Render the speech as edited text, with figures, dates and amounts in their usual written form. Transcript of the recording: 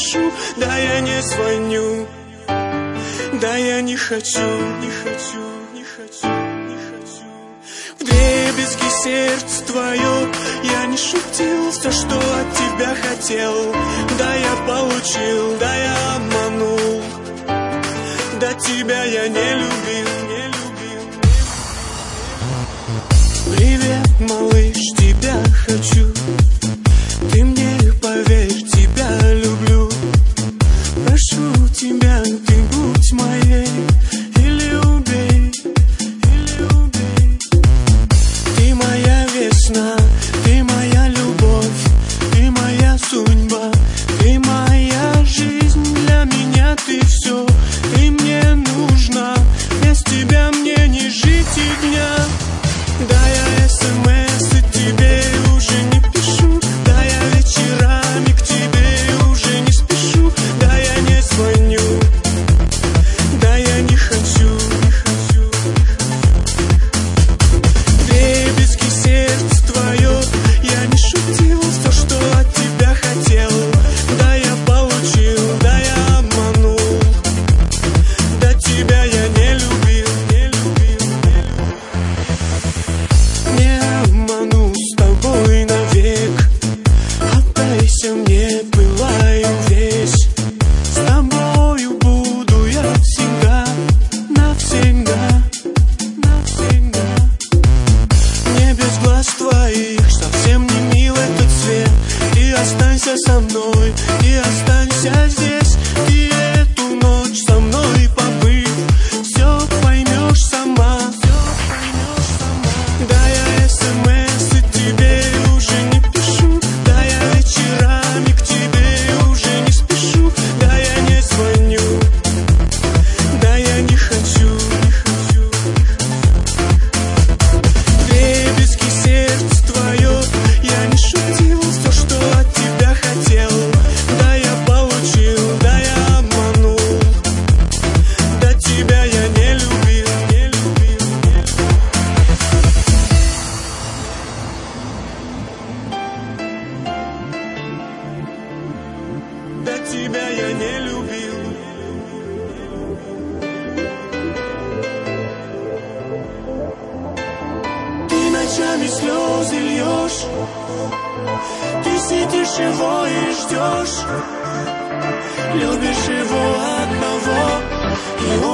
пишу, да я не звоню, да я не хочу, не хочу, не хочу, не хочу. Вдребезги сердце твое, я не шутил, все, что от тебя хотел, да я получил, да я обманул, да тебя я не любил, не любил. Привет, малыш, тебя хочу, ты мне поверь, тебя люблю. Прошу тебя, ты будь моей, или убей, или убей. Ты моя весна, ты моя любовь, ты моя судьба, ты моя жизнь, для меня ты все, ты мне нужна, без тебя мне не жить и дня. Да я СМС тебе уже не пишу, да я вечерами к тебе уже не спешу, да я не звоню, да я не хочу, не хочу, вдребезги сердце твое, я не шутил, все, что от тебя хотел, да я получил, да я обманул, да тебя я не любил, не любил, не любил. Не обману с тобой навек, отдайся мне, пылаю весь, с тобою буду я всегда, навсегда, навсегда. Мне без глаз твоих совсем не мил этот свет, и останься со мной, и останься здесь, и эту ночь со мной побыв, все поймешь сама, все поймешь сама. Да я СМС тебе уже не пишу, да я вечерами к тебе уже не спешу, да я не звоню, да я не хочу, не хочу, не хочу. Вдребезги сердце твое, я не шутил, все, что от тебя хотел, да я получил, да я обманул, да тебя я не любил, не любил, не любил. Да тебя я не любил. Ты ночами слезы льешь, ты сидишь его и ждешь, любишь его одного, и